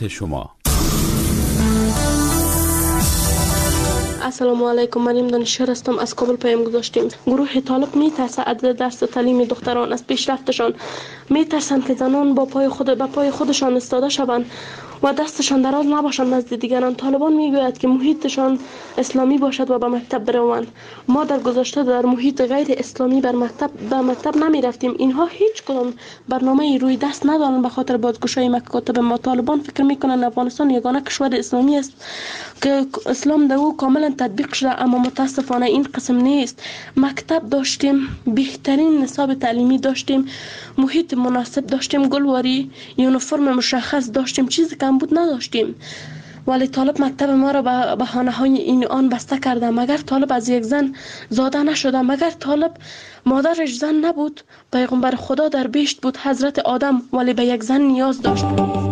نظرات شما. السلام علیکم، من دانشور هستم، از کابل پیام گذاشتیم. گروه طالب میترسه از درس و تعلیم دختران، از پیشرفتشان میترسند که زنان با پای خودشان استاده شوند و دستشان دراز نباشند نزد دیگران. طالبان میگوید که محیطشان اسلامی باشد و به مکتب بروند. ما در گذشته در محیط غیر اسلامی به مکتب نمی رفتیم. اینها هیچ کدام برنامه روی دست ندارند به خاطر بازگشایی مکاتب ما. طالبان فکر میکنند افغانستان یگانه کشور اسلامی است که اسلام در او کاملا تطبیق شده، اما متاسفانه این قسم نیست. مکتب داشتیم، بهترین نصاب تعلیمی داشتیم، محیط مناسب داشتیم، گلواری، یونیفرم مشخص داشتیم، چیزی کم بود نداشتیم. ولی طالب مکتب ما را به بهانه های این آن بسته کرده. مگر طالب از یک زن زاده نشده؟ مگر طالب مادرش زن نبود؟ پیغمبر خدا در بهشت بود، حضرت آدم، ولی به یک زن نیاز داشت.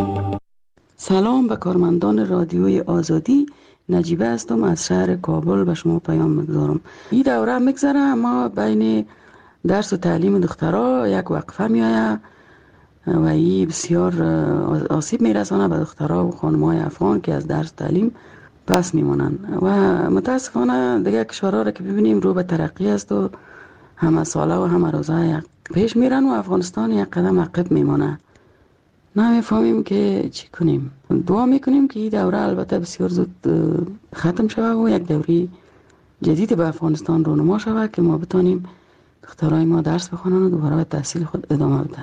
سلام به کارمندان رادیوی آزادی. نجیبه هستم از شهر کابل به شما پیام میگذارم. این دوره میگذره، ما بین درس و تعلیم دخترها یک وقفه میآید و این بسیار آسیب میرسانه به دخترها و خانم‌های افغان که از درس تعلیم پس میمانند و متاسفانه دیگه کشورها را که ببینیم رو به ترقی است و همه ساله و همه روزه پیش میرن و افغانستان یک قدم عقب میمانه. نمیفهمیم که چی کنیم. دعا میکنیم که این دوره البته بسیار زود ختم شود و یک دوره جدید به افغانستان رونما شود که ما بتانیم دخترای ما درس بخونن و دوباره به تحصیل خود ادامه بدن.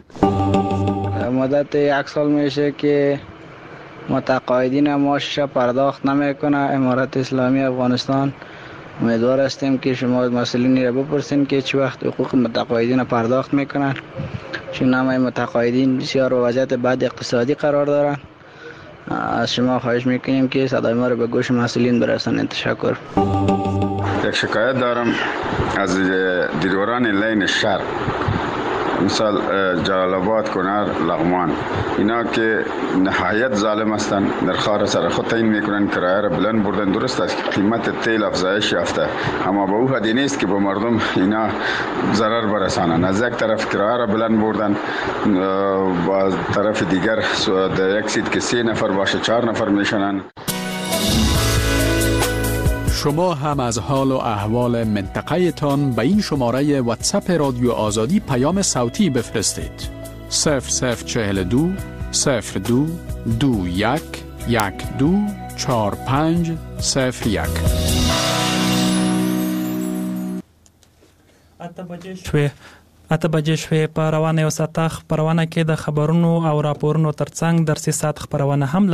مدت 1 سال میشه که متقاعدین معاشش پرداخت نمیکنه امارت اسلامی افغانستان. امیدوار هستیم که شما مسئولین را بپرسین که چه وقت حقوق متقاعدین پرداخت میکنن، چون همه متقاعدین بسیار به وضعیت بد اقتصادی قرار دارن. از شما خواهش میکنیم که صدای ما را به گوش مسئولین برسانید. تشکر. یک شکایت دارم از دیرواران لین شهر، مثال جلال آباد، کنر، لغمان، اینا که نهایت ظالم هستند. در خار سر خود تعیین میکنن، کرایه را بلند بردن. درست است که قیمت تیل افزایش یافته، اما به او حدی نیست که به مردم اینا ضرر برسانند. از یک طرف کرایه را بلند بردن، با طرف دیگر در یک سیت که 3 نفر باشه 4 نفر میشنن. شما هم از حال و احوال منطقه تان به این شماره واتساپ رادیو آزادی پیام صوتی بفرستید. 0042 02 21 12 45 01. اته بجې شوې په روانه یو ساعت خبرونه کې د خبرونو او راپورونو ترڅنګ درسي ساعت خبرونه هم